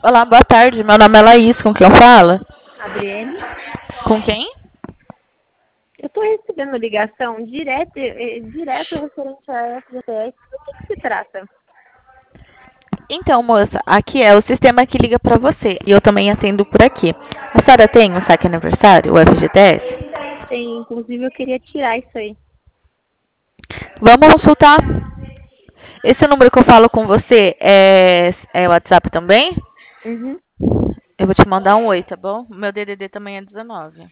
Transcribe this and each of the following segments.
Olá, boa tarde. Meu nome é Laís. Com quem eu falo? Adriene, Com quem? eu estou recebendo ligação direto referente à FGTS. Do que se trata? Então, moça, aqui é o sistema que liga pra você. E eu também atendo por aqui. A senhora tem um saque aniversário, o FGTS? Tem, inclusive, eu queria tirar isso aí. Vamos consultar. Esse número que eu falo com você é WhatsApp também? Uhum. Eu vou te mandar um oi, tá bom? O meu DDD também é 19.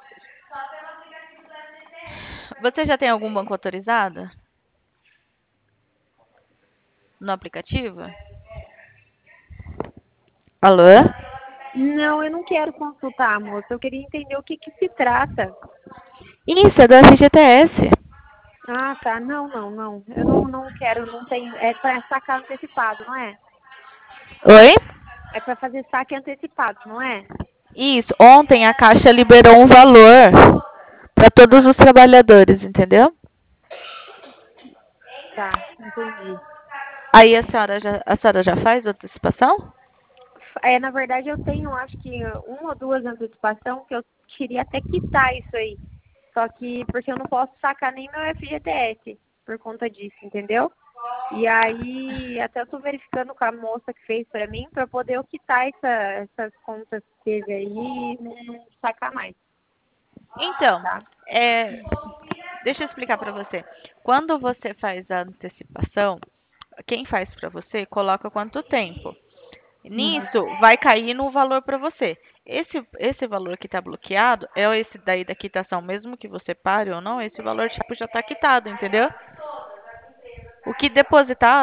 Você já tem algum banco autorizado no aplicativo? Alô? Não, eu não quero consultar, moça. Eu queria entender o que se trata. Isso, é do FGTS. Ah, tá. Não. Eu não quero, não tenho. É para sacar antecipado, não é? Oi? É para fazer saque antecipado, não é? Isso, ontem a Caixa liberou um valor para todos os trabalhadores, entendeu? Tá, entendi. Aí a senhora já faz antecipação? Na verdade, eu tenho, acho que uma ou duas antecipação que eu queria até quitar isso aí. Só que porque eu não posso sacar nem meu FGTS por conta disso, entendeu? E aí, até eu tô verificando com a moça que fez pra mim pra poder eu quitar essas contas que teve aí e não sacar mais, Então, tá? é, deixa eu explicar para você. Quando você faz a antecipação, quem faz para você coloca quanto tempo. Uhum. Nisso, vai cair no valor para você. Esse valor que está bloqueado é esse daí da quitação, mesmo que você pare ou não, esse valor tipo já está quitado, entendeu? O que depositar